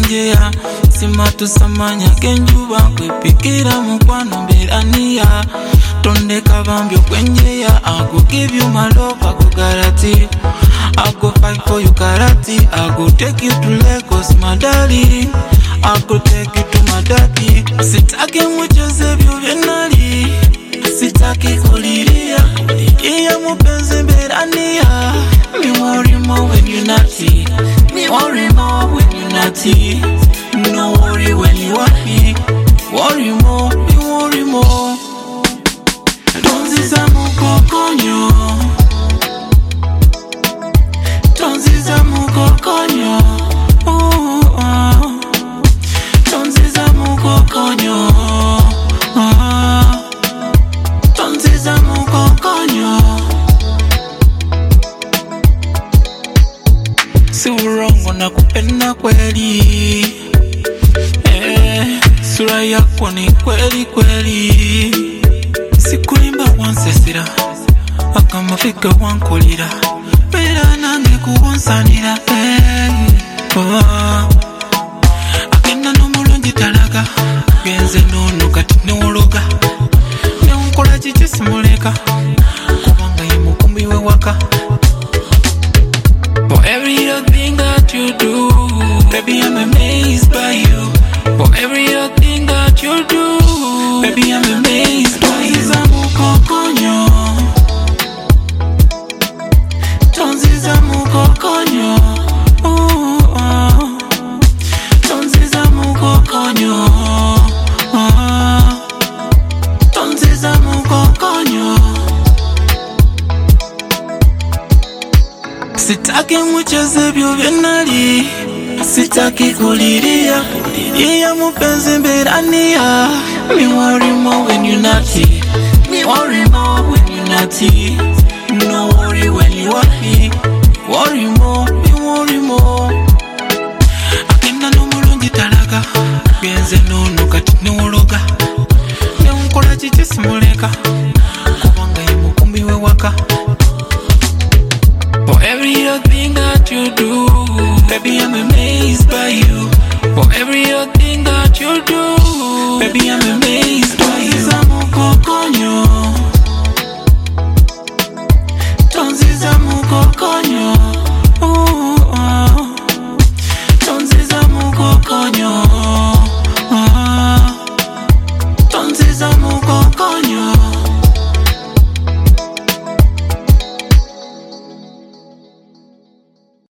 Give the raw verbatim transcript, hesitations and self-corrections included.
kwenjea simatu samanya kenjuba kwepikira mukwano mbirania tonde kabambyo kwenjea I go give you my love I go guarantee I go fight for you karate I go take you to Lagos my darling I go take you to my daddy sitake mcheze vyo venali sitake kulilia kulilia mupenzi mbirania me worry more when you naughty me worry more when you naughty no worry when you are here worry more me worry more tonziza mukokonyo tonziza mukokonyo oh, oh. tonziza mukokonyo oh. tonziza mukokonyo si urongo na kupenda kweli eh, sura yako ni kweli kweli sikuimba wansesira akamafika wankolira bera nange kuwonsanira eh, oh. agenda n'omulungi talaga genze nono kati newologa neunkola kiki simuleka kubanga ye mukumbi we waka. For every other thing that you do, baby I'm amazed by you. For every other thing that you do, baby I'm amazed by you. Tonziza mukokonyo, tonziza mukokonyo, oh, oh. tonziza mukokonyo, oh. tonziza mukokonyo. Sitaki mcheze vyo venali sitaki kulilia kulilia mupenzi mbirania me worry more when you naughty me worry more when you naughty no worry when you are here worry more me worry more agenda n'omulungi talaga genze nono kati newologa neunkola kiki simuleka kubanga ye mukumbi we waka. For every other thing that you do, baby I'm amazed by you. For every other thing that you do, baby I'm amazed